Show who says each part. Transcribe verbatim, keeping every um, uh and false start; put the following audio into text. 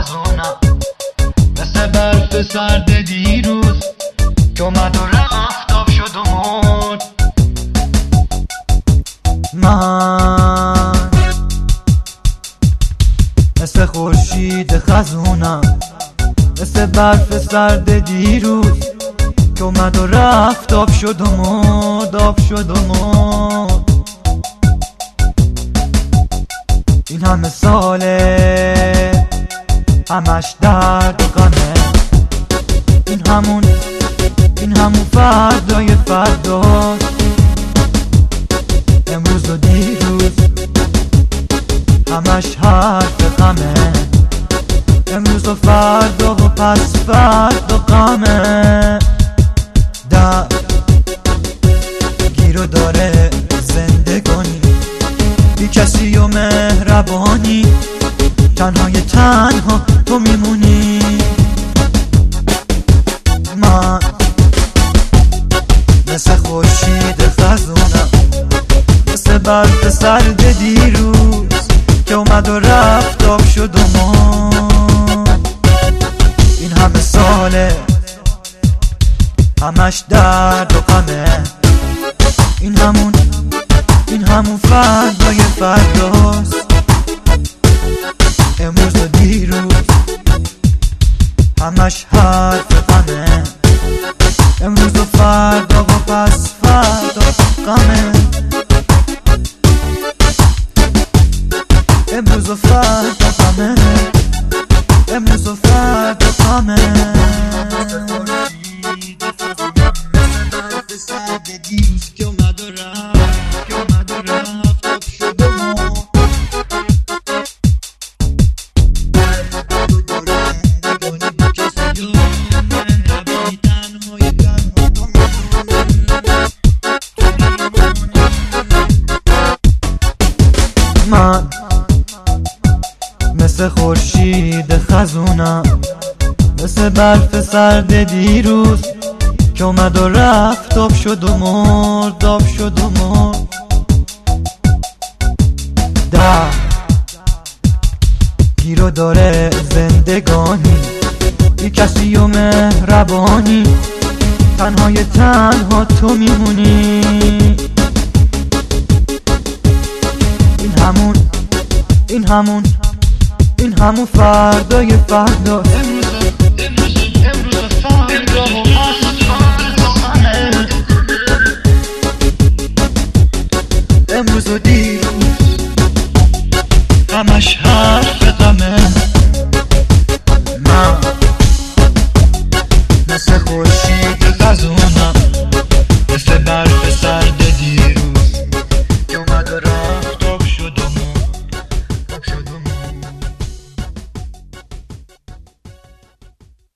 Speaker 1: خزونم، مثل برف سرد دیروز که اومد و رفت، آب شد و مرد. من مثل خورشید خزونم، مثل برف سرد دیروز که اومد و رفت، آب شد و مرد، آب شد و مرد. این همه ساله همش درد و غمه، این همون این همون فردای فرداست، امروز و دیروز همش حرف غمه، امروز و فردا و پس فردا غمه. درد گیرو داره زندگانی، بی کسی و مهربانی، تنهای تنها تو میمونی. من مثل خورشید خزونم، مثل برف سرد دیروز که اومد و رفت، آب شد و مرد. این همه ساله همش درد و غمه، این همون این همون فردای فرداست، امروز و دیروز همش حرف غمه، امروز و فردا و پس فردا غمه، امروز و فردا غمه، امروز و فردا غمه. برف سرد دیروز که اومد و رفت، که اومد و رفت، آب شد و مرد. تو داره نگانی با کسی و مهربانی، تنهای تنها تو میمونی. من مثل خورشید خزونم، مثل برف سرد دیروز که اومد و رفت، آب شد و مرد، آب شد و مرد. درد گیرو داره زندگانی، بی کسی و مهربانی، تنهای تنها تو میمونی. این همون این همون این همون فردای فردا، امروز و دیروز